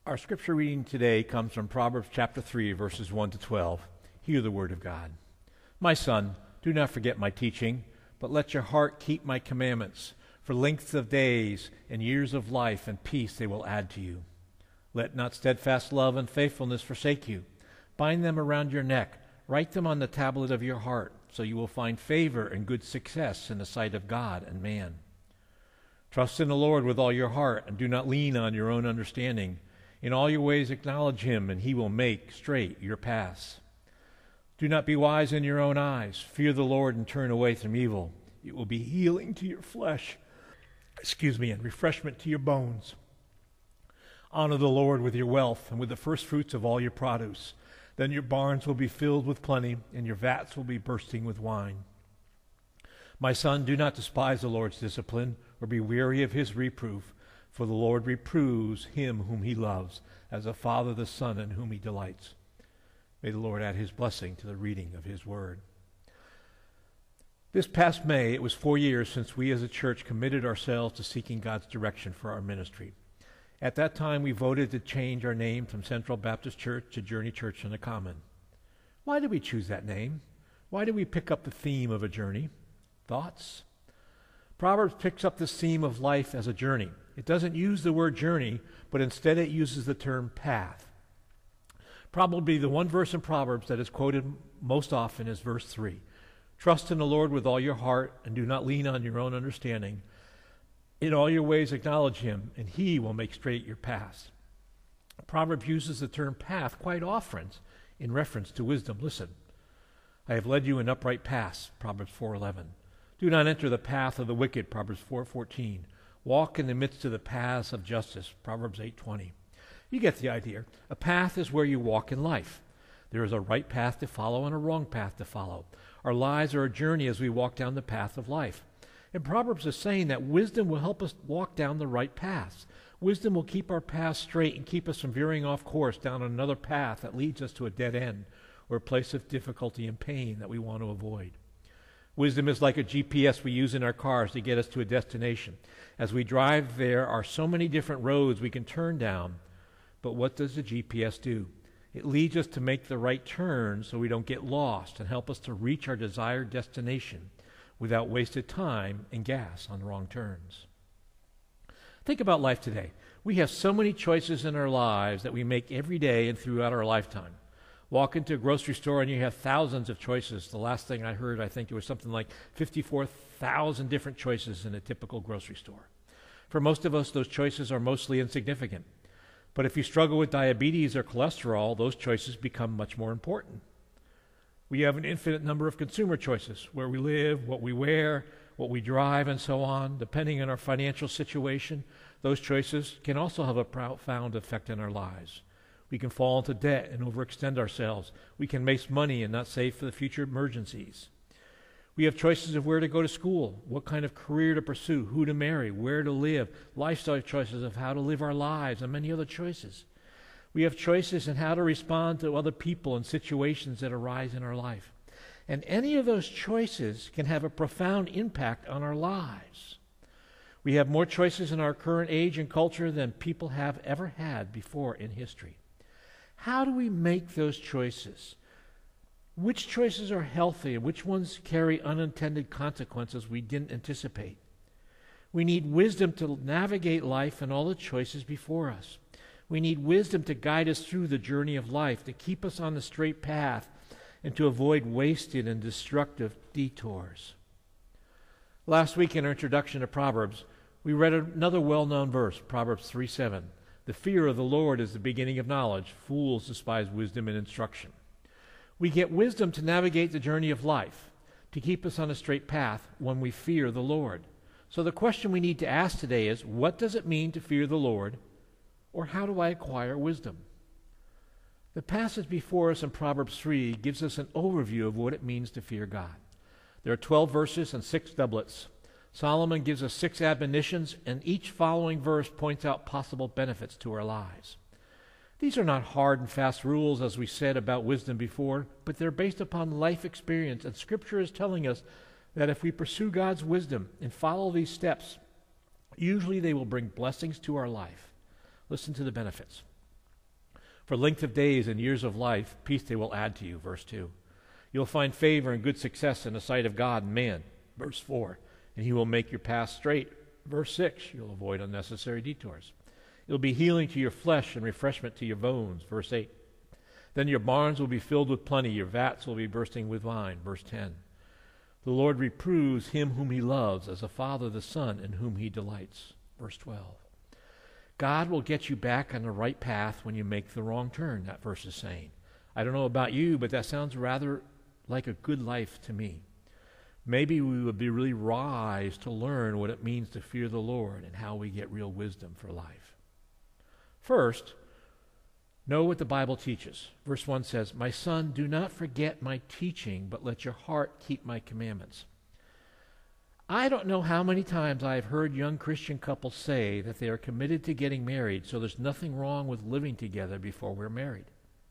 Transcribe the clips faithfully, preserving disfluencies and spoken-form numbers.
Our scripture reading today comes from Proverbs chapter three, verses one to twelve. Hear the word of God. My son, do not forget my teaching, but let your heart keep my commandments. For length of days and years of life and peace they will add to you. Let not steadfast love and faithfulness forsake you. Bind them around your neck. Write them on the tablet of your heart, so you will find favor and good success in the sight of God and man. Trust in the Lord with all your heart, and do not lean on your own understanding. In all your ways acknowledge him, and he will make straight your paths. Do not be wise in your own eyes. Fear the Lord and turn away from evil. It will be healing to your flesh, excuse me, and refreshment to your bones. Honor the Lord with your wealth and with the first fruits of all your produce. Then your barns will be filled with plenty, and your vats will be bursting with wine. My son, do not despise the Lord's discipline, or be weary of his reproof. For the Lord reproves him whom he loves, as a father the son in whom he delights. May the Lord add his blessing to the reading of his word. This past May, it was four years since we as a church committed ourselves to seeking God's direction for our ministry. At that time, we voted to change our name from Central Baptist Church to Journey Church on the Common. Why did we choose that name? Why did we pick up the theme of a journey? Thoughts? Proverbs picks up this theme of life as a journey. It doesn't use the word journey, but instead it uses the term path. Probably the one verse in Proverbs that is quoted most often is verse three. Trust in the Lord with all your heart, and do not lean on your own understanding. In all your ways acknowledge him, and he will make straight your paths. Proverbs uses the term path quite often in reference to wisdom. Listen, I have led you in upright paths, Proverbs four eleven. Do not enter the path of the wicked, Proverbs four fourteen. Walk in the midst of the paths of justice, Proverbs eight twenty. You get the idea. A path is where you walk in life. There is a right path to follow and a wrong path to follow. Our lives are a journey as we walk down the path of life. And Proverbs is saying that wisdom will help us walk down the right paths. Wisdom will keep our path straight and keep us from veering off course down another path that leads us to a dead end or a place of difficulty and pain that we want to avoid. Wisdom is like a G P S we use in our cars to get us to a destination. As we drive, there are so many different roads we can turn down. But what does the G P S do? It leads us to make the right turn so we don't get lost and help us to reach our desired destination without wasted time and gas on wrong turns. Think about life today. We have so many choices in our lives that we make every day and throughout our lifetime. Walk into a grocery store and you have thousands of choices. The last thing I heard, I think there was something like fifty-four thousand different choices in a typical grocery store. For most of us, those choices are mostly insignificant. But if you struggle with diabetes or cholesterol, those choices become much more important. We have an infinite number of consumer choices, where we live, what we wear, what we drive, and so on. Depending on our financial situation, those choices can also have a profound effect on our lives. We can fall into debt and overextend ourselves. We can waste money and not save for the future emergencies. We have choices of where to go to school, what kind of career to pursue, who to marry, where to live, lifestyle choices of how to live our lives, and many other choices. We have choices in how to respond to other people and situations that arise in our life. And any of those choices can have a profound impact on our lives. We have more choices in our current age and culture than people have ever had before in history. How do we make those choices? Which choices are healthy and which ones carry unintended consequences we didn't anticipate? We need wisdom to navigate life and all the choices before us. We need wisdom to guide us through the journey of life, to keep us on the straight path, and to avoid wasted and destructive detours. Last week in our introduction to Proverbs, we read another well-known verse, Proverbs three seven. The fear of the Lord is the beginning of knowledge. Fools despise wisdom and instruction. We get wisdom to navigate the journey of life, to keep us on a straight path when we fear the Lord. So the question we need to ask today is, what does it mean to fear the Lord, or how do I acquire wisdom? The passage before us in Proverbs three gives us an overview of what it means to fear God. There are twelve verses and six doublets. Solomon gives us six admonitions, and each following verse points out possible benefits to our lives. These are not hard and fast rules, as we said about wisdom before, but they're based upon life experience, and Scripture is telling us that if we pursue God's wisdom and follow these steps, usually they will bring blessings to our life. Listen to the benefits. For length of days and years of life, peace they will add to you, verse two. You'll find favor and good success in the sight of God and man, verse four. And he will make your path straight, verse six. You'll avoid unnecessary detours. It'll be healing to your flesh and refreshment to your bones, verse eight. Then your barns will be filled with plenty, your vats will be bursting with wine, verse ten. The Lord reproves him whom he loves, as a father the son in whom he delights, verse twelve. God will get you back on the right path when you make the wrong turn, that verse is saying. I don't know about you, but that sounds rather like a good life to me. Maybe we would be really wise to learn what it means to fear the Lord and how we get real wisdom for life. First, know what the Bible teaches. Verse one says, "My son, do not forget my teaching, but let your heart keep my commandments." I don't know how many times I've heard young Christian couples say that they are committed to getting married, so there's nothing wrong with living together before we're married.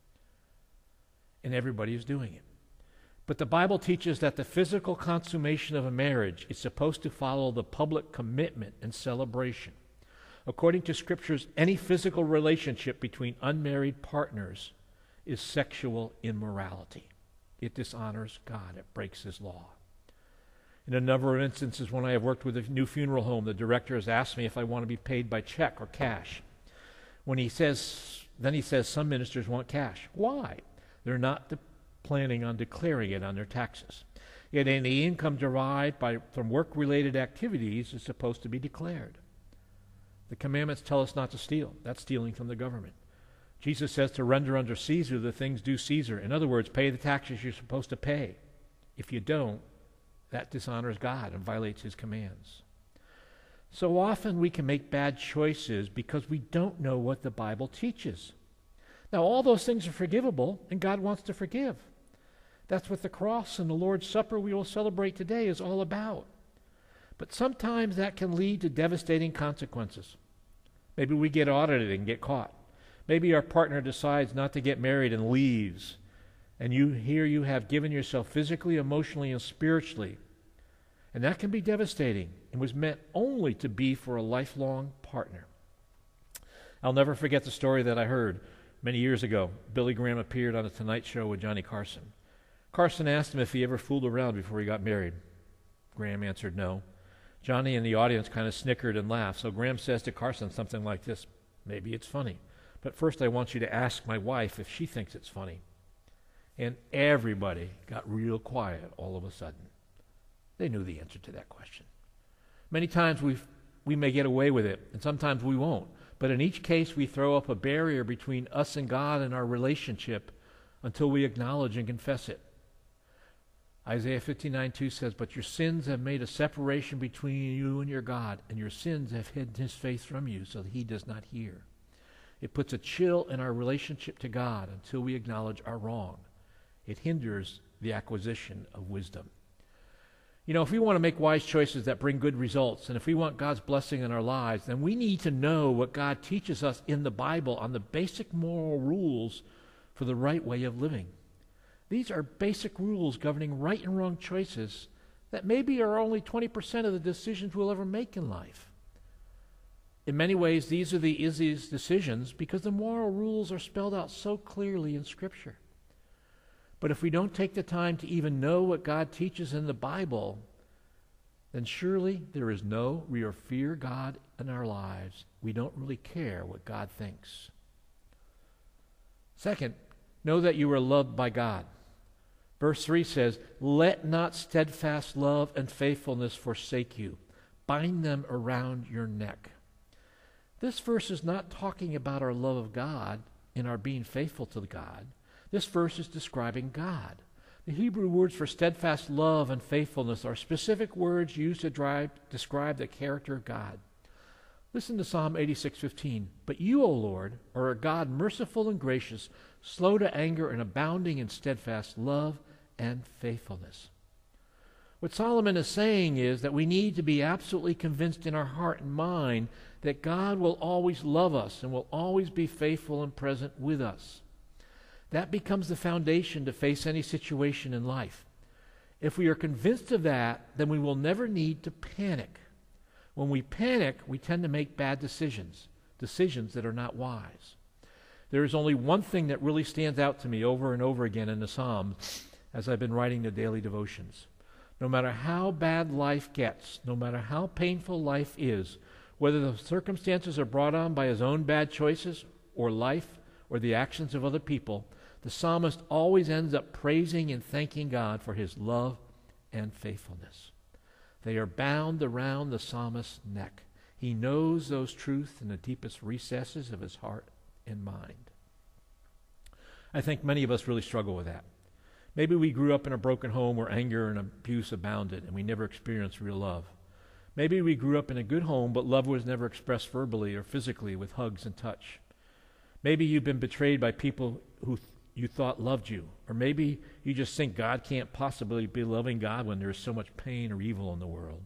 And everybody is doing it. But the Bible teaches that the physical consummation of a marriage is supposed to follow the public commitment and celebration. According to Scriptures, any physical relationship between unmarried partners is sexual immorality. It dishonors God. It breaks his law. In a number of instances, when I have worked with a new funeral home, the director has asked me if I want to be paid by check or cash. When he says, then he says some ministers want cash. Why? They're not de- planning on declaring it on their taxes. Yet any income derived by, from work-related activities is supposed to be declared. The commandments tell us not to steal. That's stealing from the government. Jesus says to render unto Caesar the things due Caesar. In other words, pay the taxes you're supposed to pay. If you don't, that dishonors God and violates his commands. So often we can make bad choices because we don't know what the Bible teaches. Now, all those things are forgivable, and God wants to forgive. That's what the cross and the Lord's Supper we will celebrate today is all about. But sometimes that can lead to devastating consequences. Maybe we get audited and get caught. Maybe our partner decides not to get married and leaves. And you here you have given yourself physically, emotionally, and spiritually. And that can be devastating and was meant only to be for a lifelong partner. I'll never forget the story that I heard many years ago. Billy Graham appeared on The Tonight Show with Johnny Carson. Carson asked him if he ever fooled around before he got married. Graham answered no. Johnny and the audience kind of snickered and laughed. So Graham says to Carson something like this, "Maybe it's funny, but first I want you to ask my wife if she thinks it's funny." And everybody got real quiet all of a sudden. They knew the answer to that question. Many times we we may get away with it, and sometimes we won't. But in each case, we throw up a barrier between us and God and our relationship until we acknowledge and confess it. Isaiah fifty-nine two says, "But your sins have made a separation between you and your God, and your sins have hidden his face from you so that he does not hear." It puts a chill in our relationship to God until we acknowledge our wrong. It hinders the acquisition of wisdom. You know, if we want to make wise choices that bring good results, and if we want God's blessing in our lives, then we need to know what God teaches us in the Bible on the basic moral rules for the right way of living. These are basic rules governing right and wrong choices that maybe are only twenty percent of the decisions we'll ever make in life. In many ways, these are the easiest decisions because the moral rules are spelled out so clearly in Scripture. But if we don't take the time to even know what God teaches in the Bible, then surely there is no real fear God in our lives. We don't really care what God thinks. Second, know that you are loved by God. Verse three says, "Let not steadfast love and faithfulness forsake you. Bind them around your neck." This verse is not talking about our love of God and our being faithful to God. This verse is describing God. The Hebrew words for steadfast love and faithfulness are specific words used to drive, describe the character of God. Listen to Psalm eighty-six fifteen. "But you, O Lord, are a God merciful and gracious, slow to anger and abounding in steadfast love and faithfulness." What Solomon is saying is that we need to be absolutely convinced in our heart and mind that God will always love us and will always be faithful and present with us. That becomes the foundation to face any situation in life. If we are convinced of that, then we will never need to panic. When we panic, we tend to make bad decisions, decisions that are not wise. There is only one thing that really stands out to me over and over again in the Psalms as I've been writing the daily devotions. No matter how bad life gets, no matter how painful life is, whether the circumstances are brought on by his own bad choices or life or the actions of other people, the psalmist always ends up praising and thanking God for his love and faithfulness. They are bound around the psalmist's neck. He knows those truths in the deepest recesses of his heart and mind. I think many of us really struggle with that. Maybe we grew up in a broken home where anger and abuse abounded and we never experienced real love. Maybe we grew up in a good home, but love was never expressed verbally or physically with hugs and touch. Maybe you've been betrayed by people who th- you thought loved you. Or maybe you just think God can't possibly be loving God when there's so much pain or evil in the world.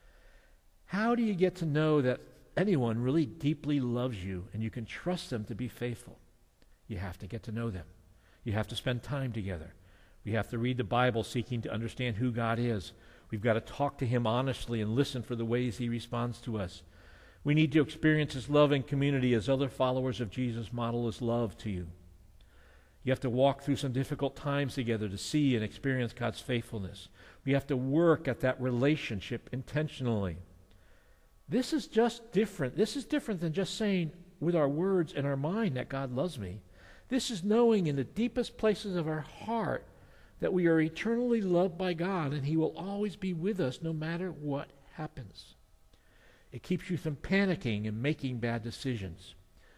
How do you get to know that anyone really deeply loves you and you can trust them to be faithful? You have to get to know them. You have to spend time together. We have to read the Bible seeking to understand who God is. We've got to talk to him honestly and listen for the ways he responds to us. We need to experience his love and community as other followers of Jesus model his love to you. You have to walk through some difficult times together to see and experience God's faithfulness. We have to work at that relationship intentionally. This is just different. This is different than just saying with our words and our mind that God loves me. This is knowing in the deepest places of our heart that we are eternally loved by God and he will always be with us no matter what happens. It keeps you from panicking and making bad decisions.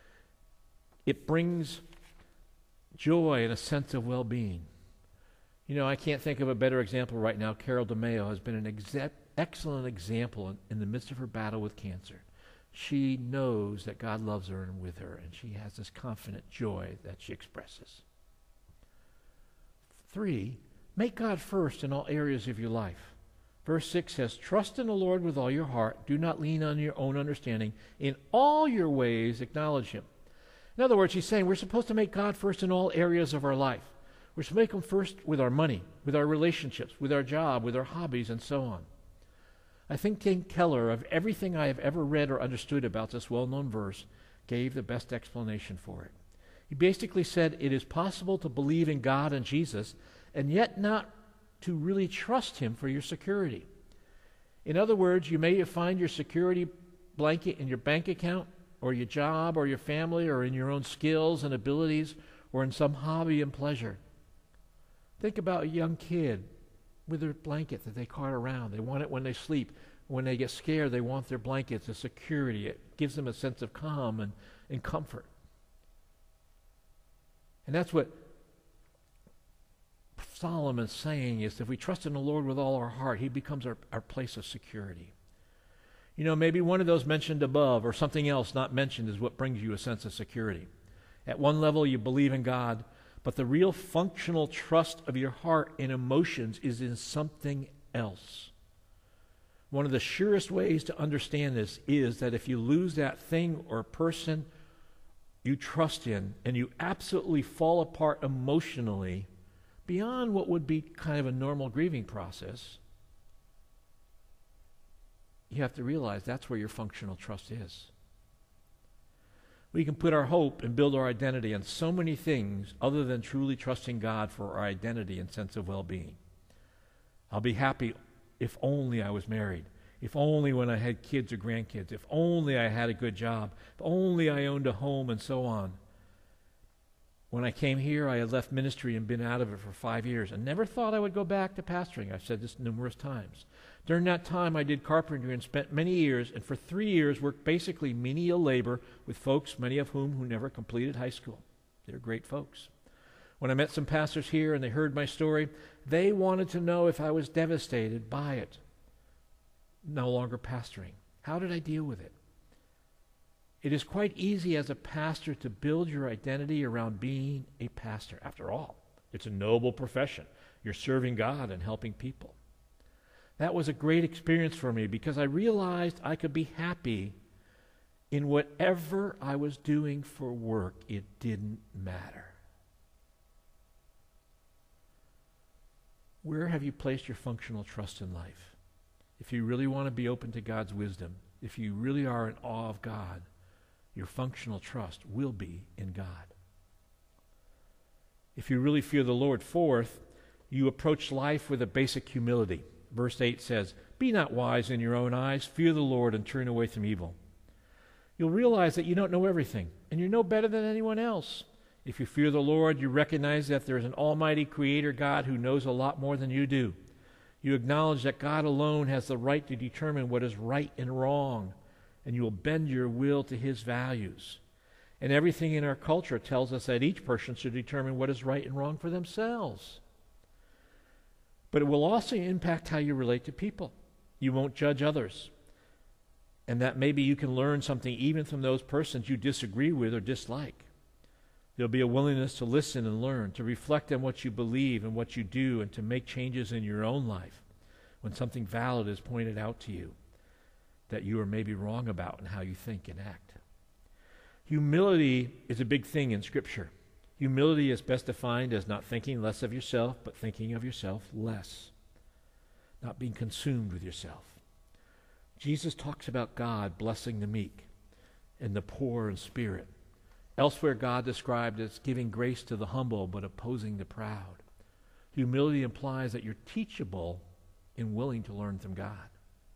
It brings joy and a sense of well-being. You know, I can't think of a better example right now. Carol DeMeo has been an exa- excellent example in, in the midst of her battle with cancer. She knows that God loves her and with her, and she has this confident joy that she expresses. Three, make God first in all areas of your life. Verse six says, trust in the Lord with all your heart. Do not lean on your own understanding. In all your ways acknowledge him. In other words, he's saying we're supposed to make God first in all areas of our life. We're supposed to make him first with our money, with our relationships, with our job, with our hobbies, and so on. I think Tim Keller, of everything I have ever read or understood about this well-known verse, gave the best explanation for it. He basically said it is possible to believe in God and Jesus and yet not to really trust him for your security. In other words, you may find your security blanket in your bank account or your job or your family or in your own skills and abilities or in some hobby and pleasure. Think about a young kid with their blanket that they cart around. They want it when they sleep. When they get scared, they want their blanket as security. It gives them a sense of calm and, and comfort. And that's what Solomon's saying is if we trust in the Lord with all our heart, he becomes our, our place of security. You know, maybe one of those mentioned above or something else not mentioned is what brings you a sense of security. At one level, you believe in God, but the real functional trust of your heart and emotions is in something else. One of the surest ways to understand this is that if you lose that thing or person you trust in and you absolutely fall apart emotionally beyond what would be kind of a normal grieving process, you have to realize that's where your functional trust is. We can put our hope and build our identity on so many things other than truly trusting God for our identity and sense of well-being. I'll be happy if only I was married, if only when I had kids or grandkids, if only I had a good job, if only I owned a home, and so on. When I came here, I had left ministry and been out of it for five years and never thought I would go back to pastoring. I've said this numerous times. During that time, I did carpentry and spent many years, and for three years worked basically menial labor with folks, many of whom who never completed high school. They're great folks. When I met some pastors here and they heard my story, they wanted to know if I was devastated by it. No longer pastoring. How did I deal with it? It is quite easy as a pastor to build your identity around being a pastor. After all, it's a noble profession. You're serving God and helping people. That was a great experience for me because I realized I could be happy in whatever I was doing for work. It didn't matter. Where have you placed your functional trust in life? If you really want to be open to God's wisdom, if you really are in awe of God, your functional trust will be in God. If you really fear the Lord, fourth, you approach life with a basic humility. Verse eight says, "Be not wise in your own eyes, fear the Lord and turn away from evil." You'll realize that you don't know everything, and you're no better than anyone else. If you fear the Lord, you recognize that there's an almighty creator God who knows a lot more than you do. You acknowledge that God alone has the right to determine what is right and wrong, and you will bend your will to his values. And everything in our culture tells us that each person should determine what is right and wrong for themselves. But it will also impact how you relate to people. You won't judge others. And that maybe you can learn something even from those persons you disagree with or dislike. There'll be a willingness to listen and learn, to reflect on what you believe and what you do, and to make changes in your own life when something valid is pointed out to you that you are maybe wrong about in how you think and act. Humility is a big thing in Scripture. Humility is best defined as not thinking less of yourself, but thinking of yourself less. Not being consumed with yourself. Jesus talks about God blessing the meek and the poor in spirit. Elsewhere, God described as giving grace to the humble but opposing the proud. Humility implies that you're teachable and willing to learn from God.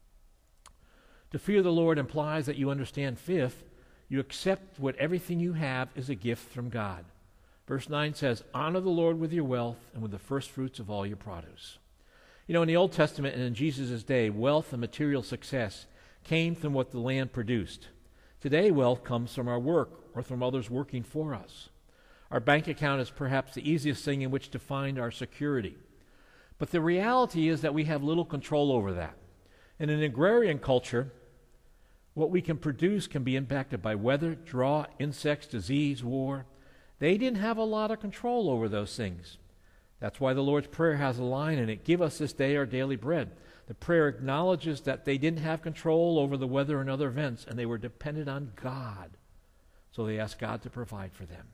To fear the Lord implies that you understand, fifth, you accept what everything you have is a gift from God. Verse nine says, "Honor the Lord with your wealth and with the first fruits of all your produce." You know, in the Old Testament and in Jesus' day, wealth and material success came from what the land produced. Today, wealth comes from our work or from others working for us. Our bank account is perhaps the easiest thing in which to find our security. But the reality is that we have little control over that. In an agrarian culture, what we can produce can be impacted by weather, drought, insects, disease, war. They didn't have a lot of control over those things. That's why the Lord's Prayer has a line in it, "Give us this day our daily bread." The prayer acknowledges that they didn't have control over the weather and other events, and they were dependent on God. So they asked God to provide for them.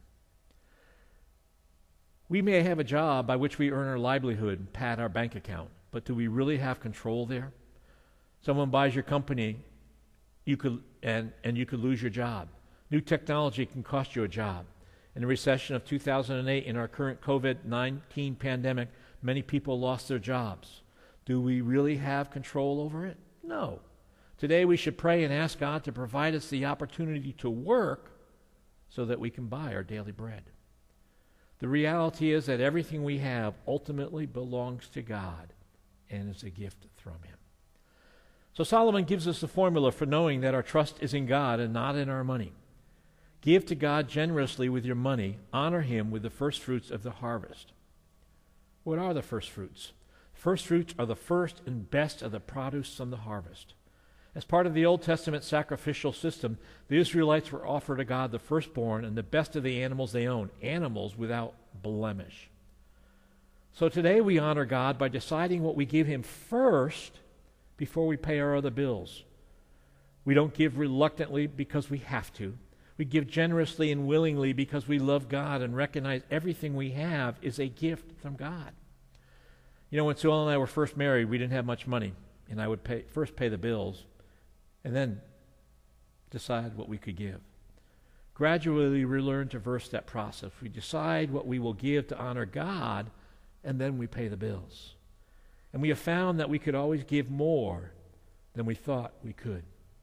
We may have a job by which we earn our livelihood and pad our bank account, but do we really have control there? Someone buys your company, you could, and, and you could lose your job. New technology can cost you a job. In the recession of two thousand eight, in our current covid nineteen pandemic, many people lost their jobs. Do we really have control over it? No. Today we should pray and ask God to provide us the opportunity to work so that we can buy our daily bread. The reality is that everything we have ultimately belongs to God and is a gift from him. So Solomon gives us the formula for knowing that our trust is in God and not in our money. Give to God generously with your money. Honor him with the first fruits of the harvest. What are the first fruits? First fruits are the first and best of the produce from the harvest. As part of the Old Testament sacrificial system, the Israelites were offered to God the firstborn and the best of the animals they owned, animals without blemish. So today we honor God by deciding what we give him first before we pay our other bills. We don't give reluctantly because we have to. We give generously and willingly because we love God and recognize everything we have is a gift from God. You know, when Sue and I were first married, we didn't have much money, and I would pay, first pay the bills and then decide what we could give. Gradually, we learn to reverse that process. We decide what we will give to honor God, and then we pay the bills. And we have found that we could always give more than we thought we could.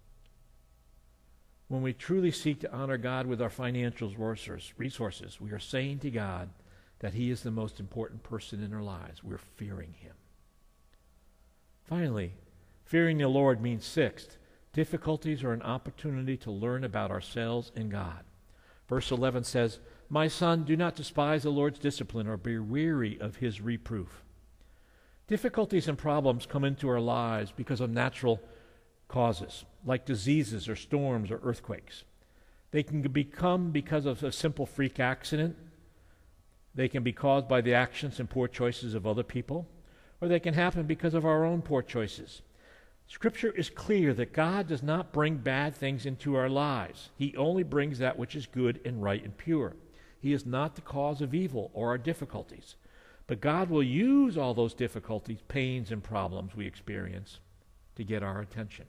When we truly seek to honor God with our financial resources, we are saying to God that he is the most important person in our lives. We're fearing him. Finally, fearing the Lord means sixth, difficulties are an opportunity to learn about ourselves and God. Verse eleven says, "My son, do not despise the Lord's discipline or be weary of his reproof." Difficulties and problems come into our lives because of natural causes, like diseases or storms or earthquakes. They can become because of a simple freak accident. They can be caused by the actions and poor choices of other people, or they can happen because of our own poor choices. Scripture is clear that God does not bring bad things into our lives. He only brings that which is good and right and pure. He is not the cause of evil or our difficulties. But God will use all those difficulties, pains, and problems we experience to get our attention.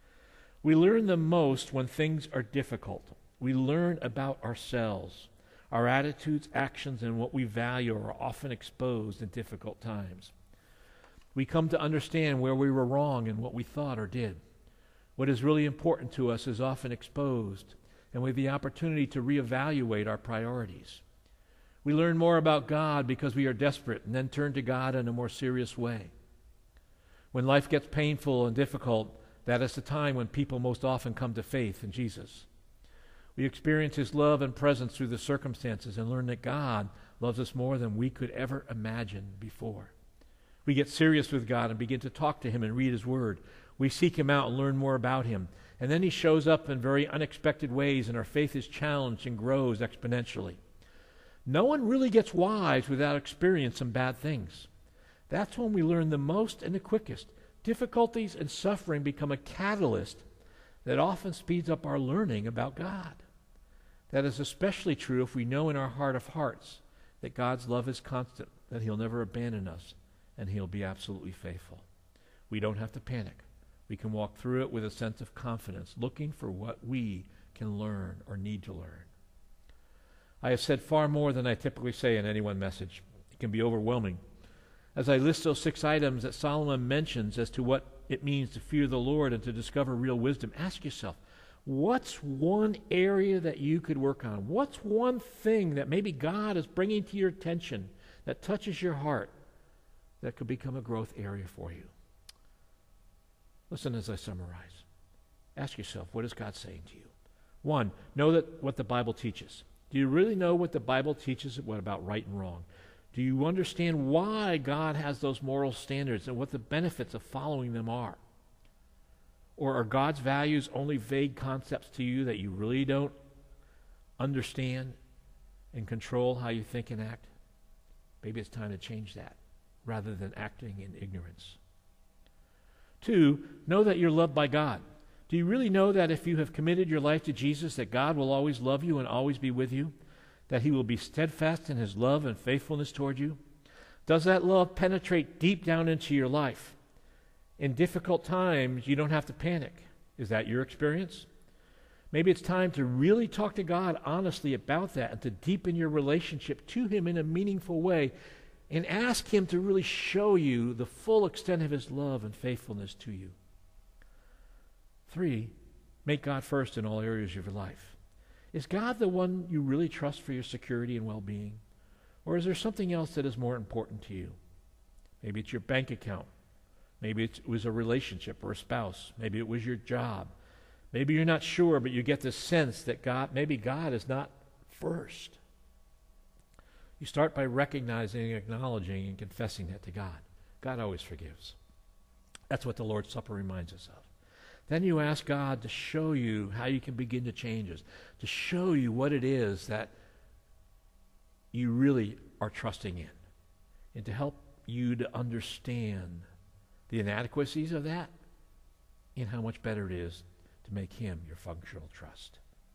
We learn the most when things are difficult. We learn about ourselves. Our attitudes, actions, and what we value are often exposed in difficult times. We come to understand where we were wrong in what we thought or did. What is really important to us is often exposed, and we have the opportunity to reevaluate our priorities. We learn more about God because we are desperate and then turn to God in a more serious way. When life gets painful and difficult, that is the time when people most often come to faith in Jesus. We experience His love and presence through the circumstances and learn that God loves us more than we could ever imagine before. We get serious with God and begin to talk to Him and read His Word. We seek Him out and learn more about Him. And then He shows up in very unexpected ways, and our faith is challenged and grows exponentially. No one really gets wise without experiencing some bad things. That's when we learn the most and the quickest. Difficulties and suffering become a catalyst that often speeds up our learning about God. That is especially true if we know in our heart of hearts that God's love is constant, that He'll never abandon us, and He'll be absolutely faithful. We don't have to panic. We can walk through it with a sense of confidence, looking for what we can learn or need to learn. I have said far more than I typically say in any one message. It can be overwhelming. As I list those six items that Solomon mentions as to what it means to fear the Lord and to discover real wisdom, ask yourself, what's one area that you could work on? What's one thing that maybe God is bringing to your attention that touches your heart that could become a growth area for you? Listen as I summarize. Ask yourself, what is God saying to you? One, know that what the Bible teaches. Do you really know what the Bible teaches what about right and wrong? Do you understand why God has those moral standards and what the benefits of following them are? Or are God's values only vague concepts to you that you really don't understand and control how you think and act? Maybe it's time to change that rather than acting in ignorance. Two, know that you're loved by God. Do you really know that if you have committed your life to Jesus, that God will always love you and always be with you? That He will be steadfast in His love and faithfulness toward you? Does that love penetrate deep down into your life? In difficult times, you don't have to panic. Is that your experience? Maybe it's time to really talk to God honestly about that and to deepen your relationship to Him in a meaningful way and ask Him to really show you the full extent of His love and faithfulness to you. Three, make God first in all areas of your life. Is God the one you really trust for your security and well-being? Or is there something else that is more important to you? Maybe it's your bank account. Maybe it was a relationship or a spouse. Maybe it was your job. Maybe you're not sure, but you get this sense that God, maybe God is not first. You start by recognizing and acknowledging and confessing that to God. God always forgives. That's what the Lord's Supper reminds us of. Then you ask God to show you how you can begin to change this, to show you what it is that you really are trusting in, and to help you to understand the inadequacies of that and how much better it is to make Him your functional trust.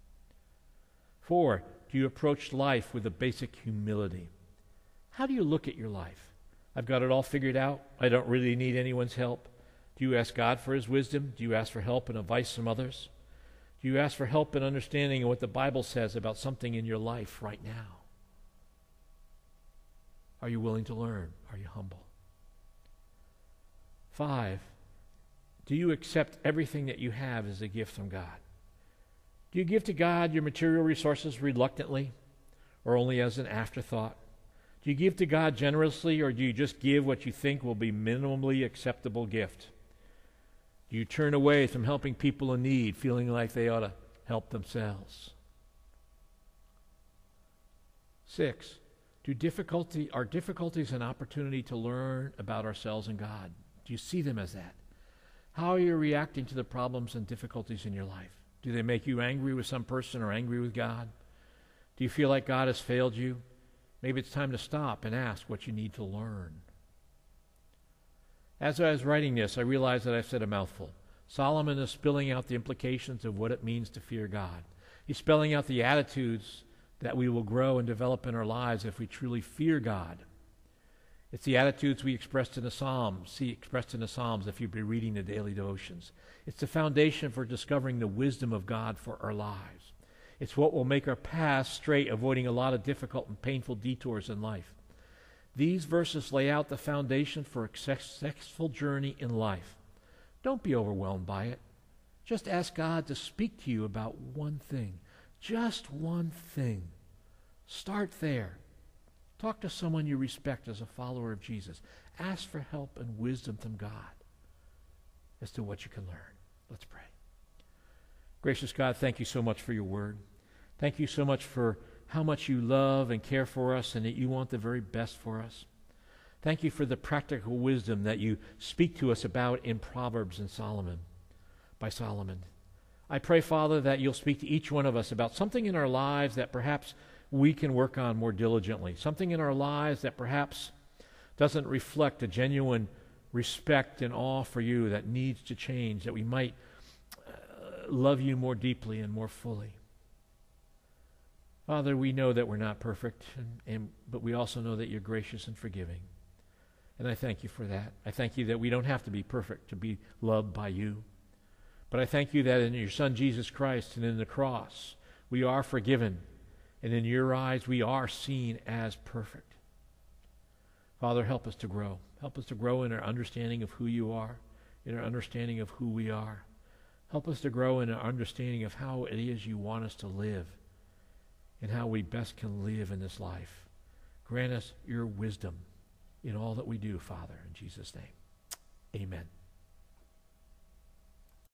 Four, do you approach life with a basic humility? How do you look at your life? I've got it all figured out. I don't really need anyone's help. Do you ask God for His wisdom? Do you ask for help and advice from others? Do you ask for help and understanding of what the Bible says about something in your life right now? Are you willing to learn? Are you humble? Five, do you accept everything that you have as a gift from God? Do you give to God your material resources reluctantly or only as an afterthought? Do you give to God generously, or do you just give what you think will be minimally acceptable gift? Do you turn away from helping people in need, feeling like they ought to help themselves? Six, do difficulty, are difficulties an opportunity to learn about ourselves and God? Do you see them as that? How are you reacting to the problems and difficulties in your life? Do they make you angry with some person or angry with God? Do you feel like God has failed you? Maybe it's time to stop and ask what you need to learn. As I was writing this, I realized that I've said a mouthful. Solomon is spilling out the implications of what it means to fear God. He's spelling out the attitudes that we will grow and develop in our lives if we truly fear God. It's the attitudes we expressed in the Psalms, see expressed in the Psalms if you've been reading the daily devotions. It's the foundation for discovering the wisdom of God for our lives. It's what will make our path straight, avoiding a lot of difficult and painful detours in life. These verses lay out the foundation for a successful journey in life. Don't be overwhelmed by it. Just ask God to speak to you about one thing. Just one thing. Start there. Talk to someone you respect as a follower of Jesus. Ask for help and wisdom from God as to what you can learn. Let's pray. Gracious God, thank you so much for your word. Thank you so much for how much you love and care for us and that you want the very best for us. Thank you for the practical wisdom that you speak to us about in Proverbs and Solomon, by Solomon. I pray, Father, that you'll speak to each one of us about something in our lives that perhaps we can work on more diligently, something in our lives that perhaps doesn't reflect a genuine respect and awe for you that needs to change, that we might uh, love you more deeply and more fully. Father, we know that we're not perfect, and, and, but we also know that you're gracious and forgiving. And I thank you for that. I thank you that we don't have to be perfect to be loved by you. But I thank you that in your Son Jesus Christ and in the cross, we are forgiven. And in your eyes, we are seen as perfect. Father, help us to grow. Help us to grow in our understanding of who you are, in our understanding of who we are. Help us to grow in our understanding of how it is you want us to live and how we best can live in this life. Grant us your wisdom in all that we do, Father, in Jesus' name. Amen.